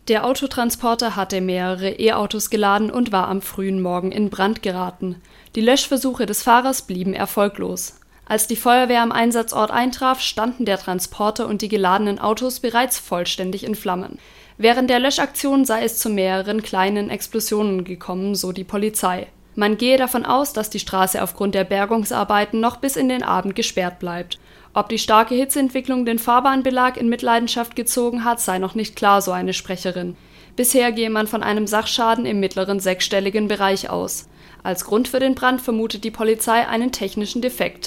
Der Autotransporter hatte mehrere E-Autos geladen und war am frühen Morgen in Brand geraten. Die Löschversuche des Fahrers blieben erfolglos. Als die Feuerwehr am Einsatzort eintraf, standen der Transporter und die geladenen Autos bereits vollständig in Flammen. Während der Löschaktion sei es zu mehreren kleinen Explosionen gekommen, so die Polizei. Man gehe davon aus, dass die Straße aufgrund der Bergungsarbeiten noch bis in den Abend gesperrt bleibt. Ob die starke Hitzeentwicklung den Fahrbahnbelag in Mitleidenschaft gezogen hat, sei noch nicht klar, so eine Sprecherin. Bisher gehe man von einem Sachschaden im mittleren sechsstelligen Bereich aus. Als Grund für den Brand vermutet die Polizei einen technischen Defekt.